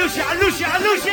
علوشي علوشي علوشي.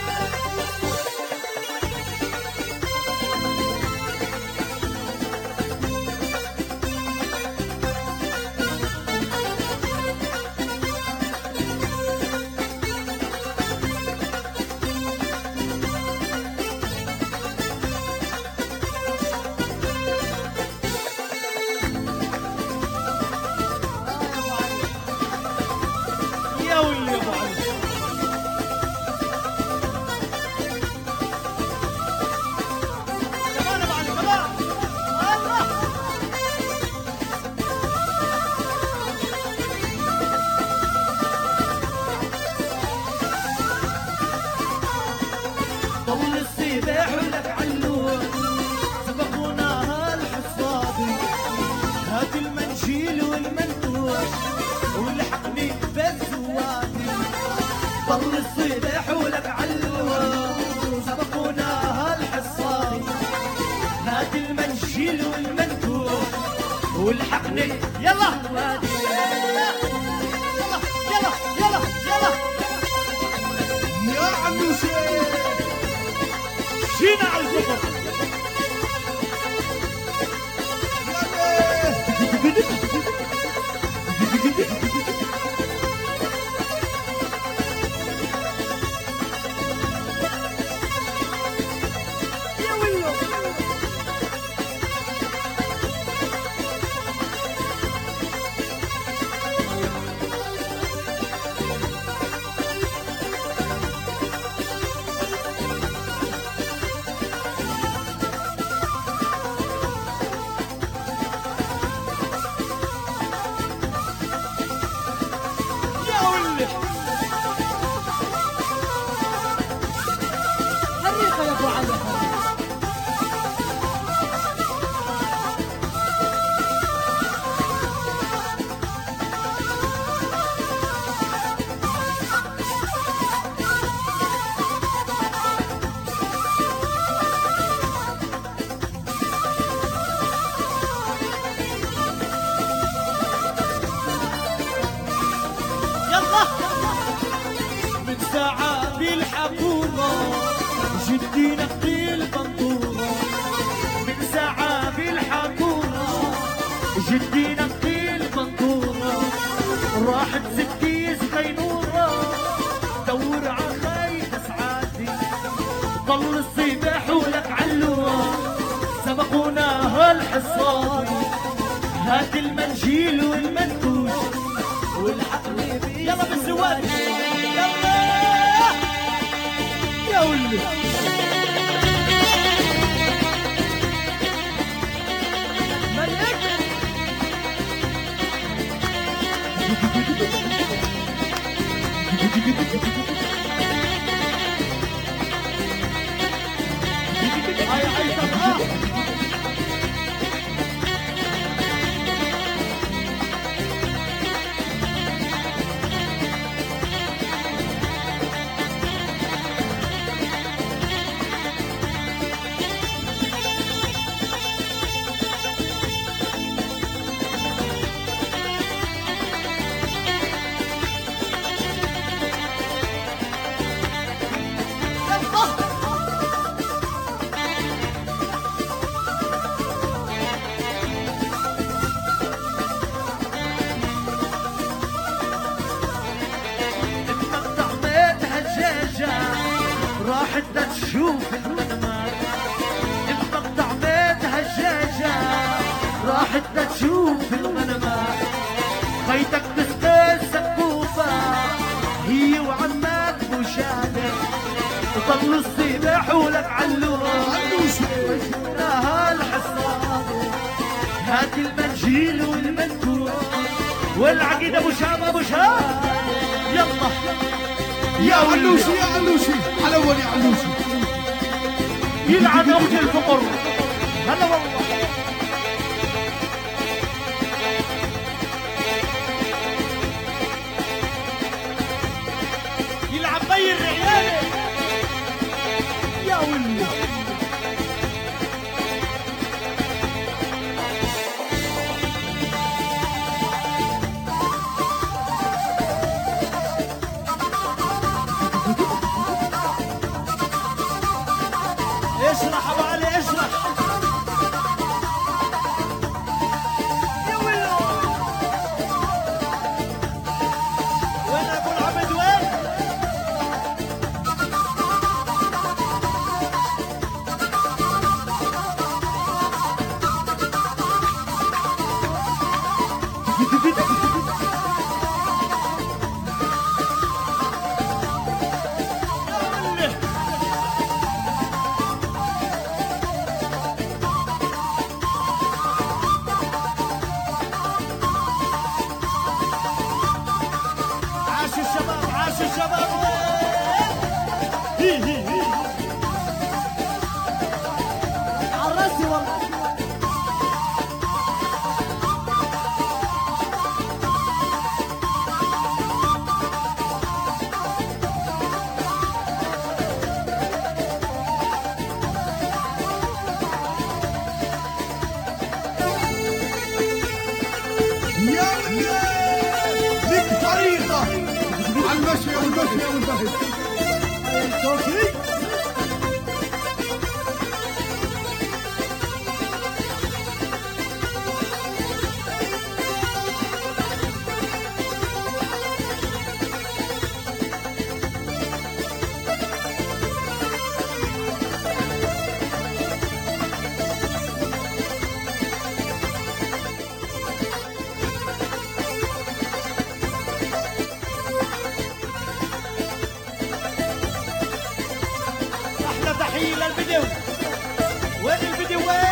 طل الصباح ولك علوة سبقونا هالحصان هات المنشيل والمنكوح والحقني يلا يلا يلا يلا يلا يا عموشي شينا على الزفر. حريقة يا ابو علي ساعة بالحكومة جدي نقي البنطورة. من ساعة بالحكومة جدي نقي البنطورة. راحت ستي زغينورة دور عخايد سعادي. ضل الصباح ولك علوة سبقونا هالحصان هات المنجيل والمنكوش والحقني بيه. يلا بالزواج يلا يا ولدي ملك هاي هيثم راحت تشوف المنمار. المقطع بيت هجاجة راحت تشوف المنمار. خيتك تسقي السقوفة هي وعمك مشاهدة. وطل الصباح ولك علوة وشفناها الحصان هات المنجيل والمنكوح والعقيد ابو شام ابو شام. يلا يا علوشي يا علوشي على اول يا علوشي يلعن اوج الفقر. هلا والله يلعب بي الرعيانه يا ولي. شباب هي هي هي على راسي والله. يا لك طريقة على المشي والمشي والمشي. توفيق احلى تحيه للفيديو. وين الفيديو وين؟